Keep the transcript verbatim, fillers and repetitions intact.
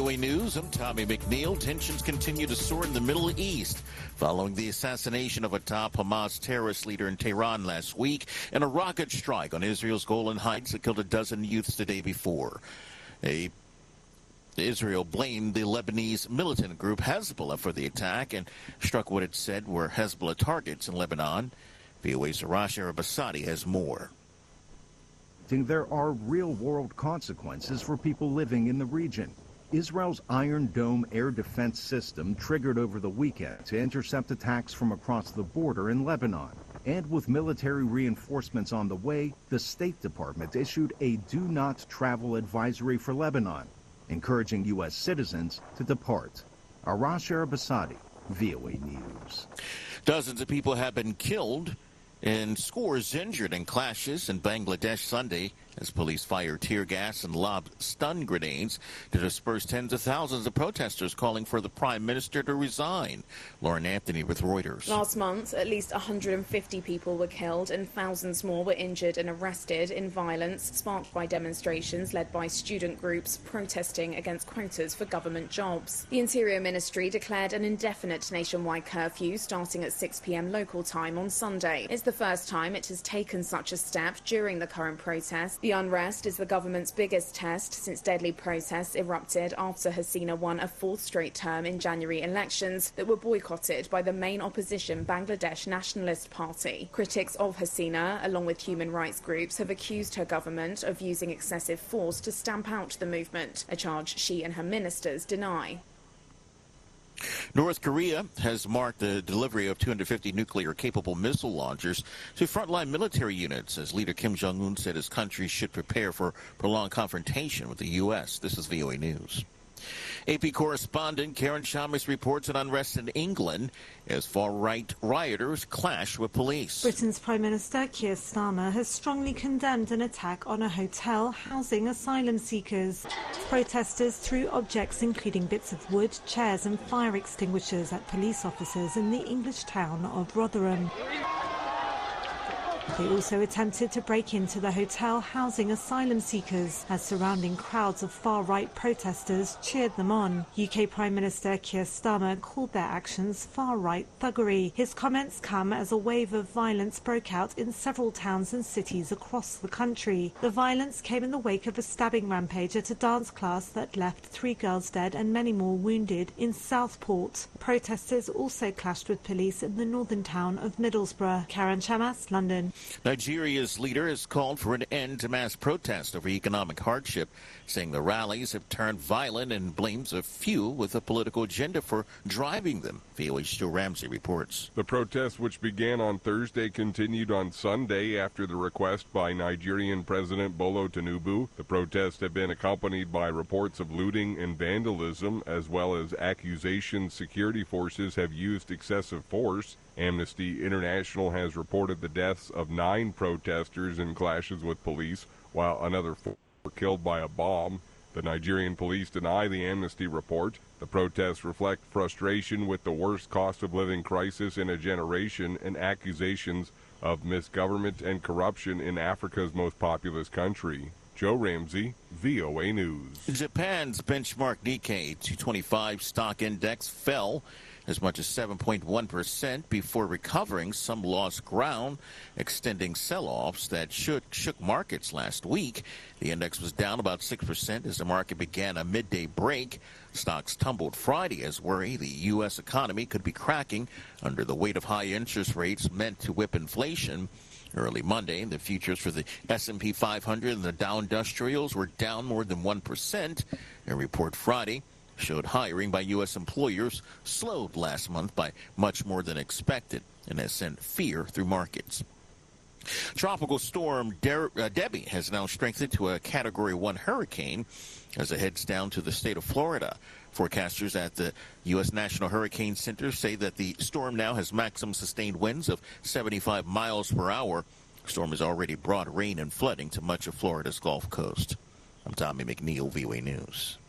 O A News, I'm Tommy McNeil. Tensions continue to soar in the Middle East following the assassination of a top Hamas terrorist leader in Tehran last week and a rocket strike on Israel's Golan Heights that killed a dozen youths the day before. A Israel blamed the Lebanese militant group Hezbollah for the attack and struck what it said were Hezbollah targets in Lebanon. V O A's Arash Arabasadi has more. There are real-world consequences for people living in the region. Israel's Iron Dome air defense system triggered over the weekend to intercept attacks from across the border in Lebanon. And with military reinforcements on the way, the State Department issued a do-not-travel advisory for Lebanon, encouraging U S citizens to depart. Arash Arabasadi, V O A News. Dozens of people have been killed and scores injured in clashes in Bangladesh Sunday as police fired tear gas and lobbed stun grenades to disperse tens of thousands of protesters calling for the prime minister to resign. Lauren Anthony with Reuters. Last month, at least one hundred fifty people were killed and thousands more were injured and arrested in violence sparked by demonstrations led by student groups protesting against quotas for government jobs. The Interior Ministry declared an indefinite nationwide curfew starting at six p m local time on Sunday. It's the first time it has taken such a step during the current protest. The unrest is the government's biggest test since deadly protests erupted after Hasina won a fourth straight term in January elections that were boycotted by the main opposition Bangladesh Nationalist Party. Critics of Hasina, along with human rights groups, have accused her government of using excessive force to stamp out the movement, a charge she and her ministers deny. North Korea has marked the delivery of two hundred fifty nuclear-capable missile launchers to frontline military units, as leader Kim Jong-un said his country should prepare for prolonged confrontation with the U S. This is V O A News. A P correspondent Karen Chalmers reports on unrest in England as far-right rioters clash with police. Britain's Prime Minister Keir Starmer has strongly condemned an attack on a hotel housing asylum seekers. Protesters threw objects including bits of wood, chairs and fire extinguishers at police officers in the English town of Rotherham. They also attempted to break into the hotel housing asylum seekers as surrounding crowds of far-right protesters cheered them on. U K Prime Minister Keir Starmer called their actions far-right thuggery. His comments come as a wave of violence broke out in several towns and cities across the country. The violence came in the wake of a stabbing rampage at a dance class that left three girls dead and many more wounded in Southport. Protesters also clashed with police in the northern town of Middlesbrough. Karen Chamas, London. Nigeria's leader has called for an end to mass protests over economic hardship, saying the rallies have turned violent and blames a few with a political agenda for driving them. V O A's Joe Ramsey reports. The protests, which began on Thursday, continued on Sunday after the request by Nigerian President Bola Tinubu. The protests have been accompanied by reports of looting and vandalism, as well as accusations security forces have used excessive force. Amnesty International has reported the deaths of nine protesters in clashes with police, while another four were killed by a bomb. The Nigerian police deny the Amnesty report. The protests reflect frustration with the worst cost of living crisis in a generation and accusations of misgovernment and corruption in Africa's most populous country. Joe Ramsey, V O A News. Japan's benchmark Nikkei two twenty-five stock index fell as much as seven point one percent before recovering some lost ground, extending sell-offs that shook, shook markets last week. The index was down about six percent as the market began a midday break. Stocks tumbled Friday as worry the U S economy could be cracking under the weight of high interest rates meant to whip inflation. Early Monday, the futures for the S and P five hundred and the Dow Industrials were down more than one percent. A report Friday showed hiring by U S employers slowed last month by much more than expected and has sent fear through markets. Tropical storm De- uh, Debbie has now strengthened to a Category one hurricane as it heads down to the state of Florida. Forecasters at the U S National Hurricane Center say that the storm now has maximum sustained winds of seventy-five miles per hour. The storm has already brought rain and flooding to much of Florida's Gulf Coast. I'm Tommy McNeil, V O A News.